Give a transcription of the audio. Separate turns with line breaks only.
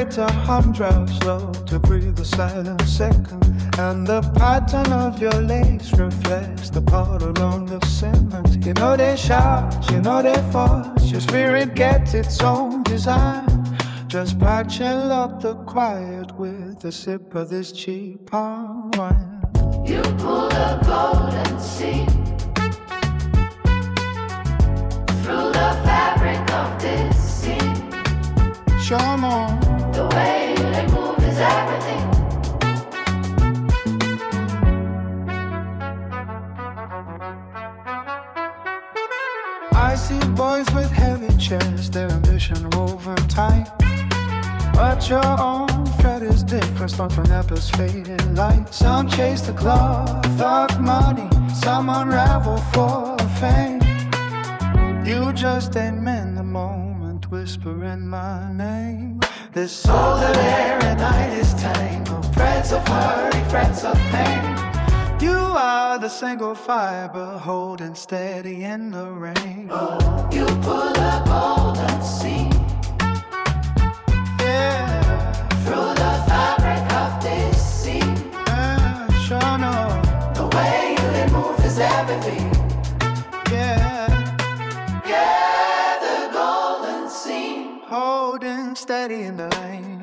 it to hum, drive slow to breathe a silent second. And the pattern of your legs reflects the powder on the cement. You know they shout, you know they force, your spirit gets its own design. Just patching up the quiet with a sip of this cheap palm wine.
You pull the golden seam through the fabric of this scene.
Show more.
The way they move is everything.
I see boys with heavy chests, their ambition woven tight. But your own thread is different, sparks from apples fading light. Some chase the cloth of money, some unravel for fame. You just ain't in the moment, whispering my name. This soul that air and night is tangled, threads of hurry, threads of pain. You are the single fiber holding steady in the rain.
Oh, you pull a golden seam,
yeah,
through the fabric of this scene.
yeah, sure know.
The way you move is everything.
Yeah,
Yeah, the golden seam.
holding steady in the rain.